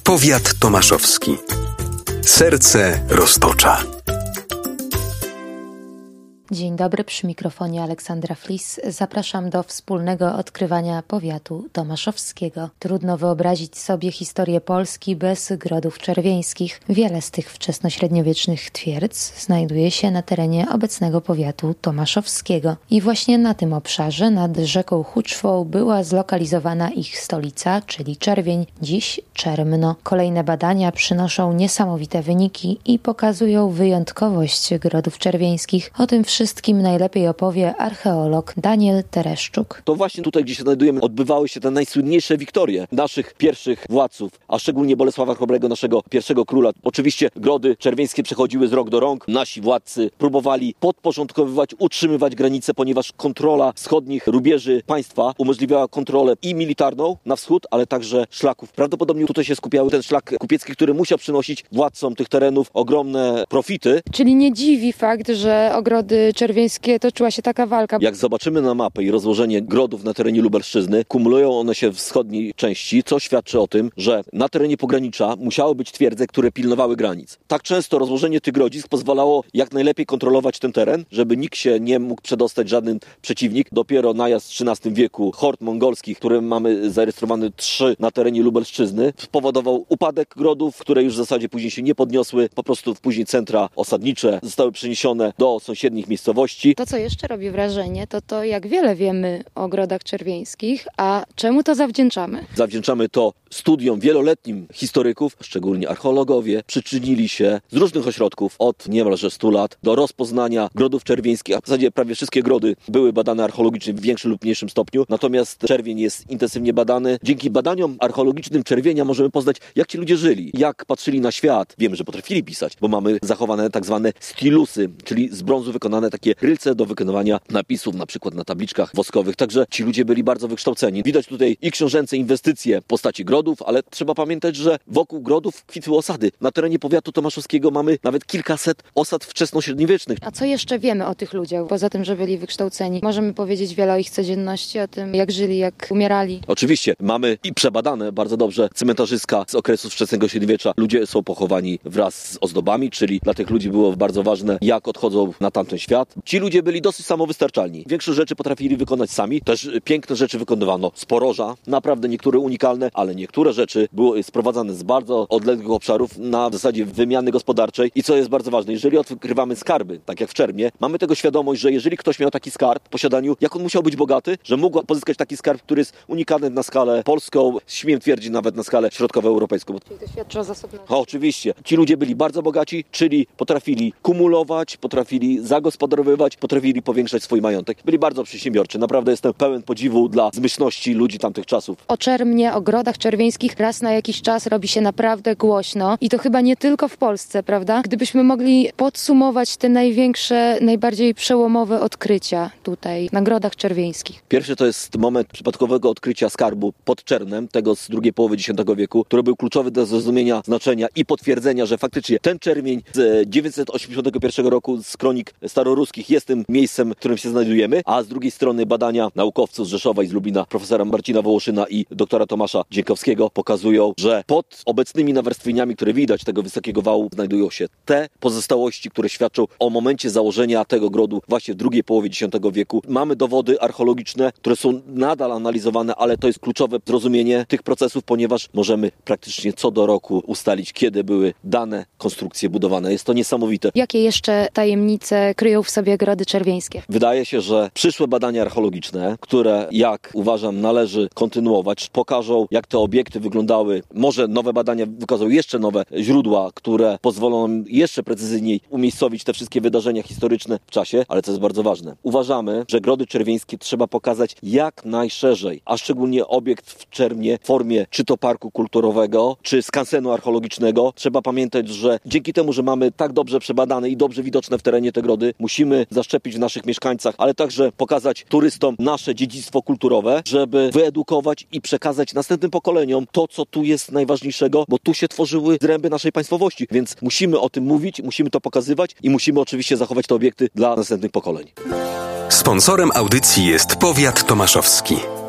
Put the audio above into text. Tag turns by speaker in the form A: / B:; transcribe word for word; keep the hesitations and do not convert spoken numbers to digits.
A: Powiat tomaszowski. Serce Roztocza.
B: Dzień dobry, przy mikrofonie Aleksandra Flis. Zapraszam do wspólnego odkrywania powiatu tomaszowskiego. Trudno wyobrazić sobie historię Polski bez grodów czerwieńskich. Wiele z tych wczesnośredniowiecznych twierdz znajduje się na terenie obecnego powiatu tomaszowskiego. I właśnie na tym obszarze, nad rzeką Huczwą, była zlokalizowana ich stolica, czyli Czerwień, dziś Czermno. Kolejne badania przynoszą niesamowite wyniki i pokazują wyjątkowość grodów czerwieńskich. O tym wszystkim najlepiej opowie archeolog Daniel Tereszczuk.
C: To właśnie tutaj, gdzie się znajdujemy, odbywały się te najsłynniejsze wiktorie naszych pierwszych władców, a szczególnie Bolesława Chrobrego, naszego pierwszego króla. Oczywiście grody czerwieńskie przechodziły z rok do rąk. Nasi władcy próbowali podporządkowywać, utrzymywać granice, ponieważ kontrola wschodnich rubieży państwa umożliwiała kontrolę i militarną na wschód, ale także szlaków. Prawdopodobnie tutaj się skupiał ten szlak kupiecki, który musiał przynosić władcom tych terenów ogromne profity.
D: Czyli nie dziwi fakt, że ogrody czerwieńskie toczyła się taka walka.
C: Jak zobaczymy na mapę i rozłożenie grodów na terenie Lubelszczyzny, kumulują one się w wschodniej części, co świadczy o tym, że na terenie pogranicza musiały być twierdze, które pilnowały granic. Tak często rozłożenie tych grodzisk pozwalało jak najlepiej kontrolować ten teren, żeby nikt się nie mógł przedostać, żaden przeciwnik. Dopiero najazd w trzynastym wieku hord mongolskich, które mamy zarejestrowane trzy na terenie Lubelszczyzny, spowodował upadek grodów, które już w zasadzie później się nie podniosły. Po prostu później centra osadnicze zostały przeniesione do sąsiednich miejscowości.
D: To, co jeszcze robi wrażenie, to to, jak wiele wiemy o ogrodach czerwieńskich, a czemu to zawdzięczamy?
C: Zawdzięczamy to studiom wieloletnim historyków, szczególnie archeologowie, przyczynili się z różnych ośrodków od niemalże stu lat do rozpoznania grodów czerwieńskich, a w zasadzie prawie wszystkie grody były badane archeologicznie w większym lub mniejszym stopniu, natomiast czerwień jest intensywnie badany. Dzięki badaniom archeologicznym czerwienia możemy poznać, jak ci ludzie żyli, jak patrzyli na świat. Wiemy, że potrafili pisać, bo mamy zachowane tak zwane stilusy, czyli z brązu wykonane takie rylce do wykonywania napisów, na przykład na tabliczkach woskowych. Także ci ludzie byli bardzo wykształceni. Widać tutaj i książęce inwestycje w postaci grodów, ale trzeba pamiętać, że wokół grodów kwitły osady. Na terenie powiatu tomaszowskiego mamy nawet kilkaset osad wczesnośredniowiecznych.
D: A co jeszcze wiemy o tych ludziach, poza tym, że byli wykształceni? Możemy powiedzieć wiele o ich codzienności, o tym, jak żyli, jak umierali.
C: Oczywiście. Mamy i przebadane bardzo dobrze cmentarzyska z okresu wczesnego średniowiecza. Ludzie są pochowani wraz z ozdobami, czyli dla tych ludzi było bardzo ważne, jak odchodzą na tamten świat. Ci ludzie byli dosyć samowystarczalni. Większość rzeczy potrafili wykonać sami. Też piękne rzeczy wykonywano z poroża. Naprawdę niektóre unikalne, ale niektóre rzeczy były sprowadzane z bardzo odległych obszarów na zasadzie wymiany gospodarczej. I co jest bardzo ważne, jeżeli odkrywamy skarby, tak jak w Czermnie, mamy tego świadomość, że jeżeli ktoś miał taki skarb w posiadaniu, jak on musiał być bogaty, że mógł pozyskać taki skarb, który jest unikalny na skalę polską, śmiem twierdzić nawet na skalę środkowoeuropejską.
D: Czyli to świadczy o zasobności.
C: O, oczywiście. Ci ludzie byli bardzo bogaci, czyli potrafili kumulować, potrafili zagospodarowywać, potrafili powiększać swój majątek. Byli bardzo przedsiębiorczy. Naprawdę jestem pełen podziwu dla zmyślności ludzi tamtych czasów.
D: O Czermnie, o grodach czerwieńskich raz na jakiś czas robi się naprawdę głośno i to chyba nie tylko w Polsce, prawda? Gdybyśmy mogli podsumować te największe, najbardziej przełomowe odkrycia tutaj na grodach czerwieńskich.
C: Pierwszy to jest moment przypadkowego odkrycia skarbu pod Czernem, tego z drugiej połowy dziesiątego wieku, który był kluczowy do zrozumienia znaczenia i potwierdzenia, że faktycznie ten czerwień z dziewięćset osiemdziesiątego pierwszego roku z kronik staroruskich jest tym miejscem, w którym się znajdujemy, a z drugiej strony badania naukowców z Rzeszowa i z Lublina, profesora Marcina Wołoszyna i doktora Tomasza Dzienkowskiego pokazują, że pod obecnymi nawarstwieniami, które widać tego wysokiego wału, znajdują się te pozostałości, które świadczą o momencie założenia tego grodu właśnie w drugiej połowie dziesiątego wieku. Mamy dowody archeologiczne, które są nadal analizowane, ale to jest kluczowe zrozumienie tych procesów, ponieważ możemy praktycznie co do roku ustalić, kiedy były dane konstrukcje budowane. Jest to niesamowite.
D: Jakie jeszcze tajemnice kryją w sobie grody czerwieńskie?
C: Wydaje się, że przyszłe badania archeologiczne, które, jak uważam, należy kontynuować, pokażą, jak te obiekty wyglądały. Może nowe badania wykażą jeszcze nowe źródła, które pozwolą nam jeszcze precyzyjniej umiejscowić te wszystkie wydarzenia historyczne w czasie, ale co jest bardzo ważne. Uważamy, że grody czerwieńskie trzeba pokazać jak najszerzej, a szczególnie obiekt w Czermnie w formie czy to parku kulturowego, czy skansenu archeologicznego. Trzeba pamiętać, że dzięki temu, że mamy tak dobrze przebadane i dobrze widoczne w terenie te grody, musimy zaszczepić w naszych mieszkańcach, ale także pokazać turystom nasze dziedzictwo kulturowe, żeby wyedukować i przekazać następnym pokoleniom to, co tu jest najważniejszego, bo tu się tworzyły zręby naszej państwowości, więc musimy o tym mówić, musimy to pokazywać i musimy oczywiście zachować te obiekty dla następnych pokoleń.
A: Sponsorem audycji jest Powiat Tomaszowski.